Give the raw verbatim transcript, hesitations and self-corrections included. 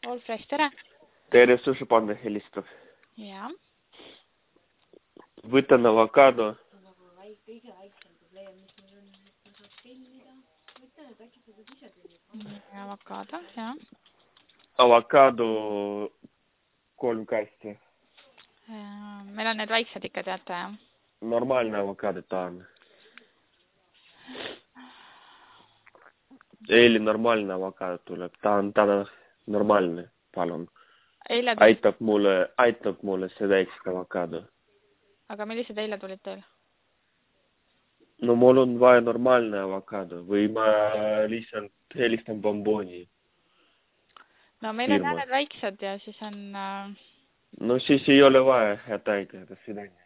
All Fresh, tere! Tere, Sushi-panda helistab. Ja. Võtan avokado. Kõige väiksem probleem, mis mul on, et ma saaks tellida. Võtan, et äkki sa saad ise tellida. Avokado, jah. Avokado kolm kasti. Meil on need väiksed ikka, teate, jah? Normaalne avokado tahan. Eili normaalne avokado tuleb. Ta on täna normaalne, palun. Eile tulid... Aitab mulle, aitab mulle see väikse avokado. Aga millised eile tulid teil? No mul on vaja normaalne avokado või ma lihtsalt helistan Bomboni. No meil on need väiksed ja siis on... No siis ei ole vaja, head aega, до свидания.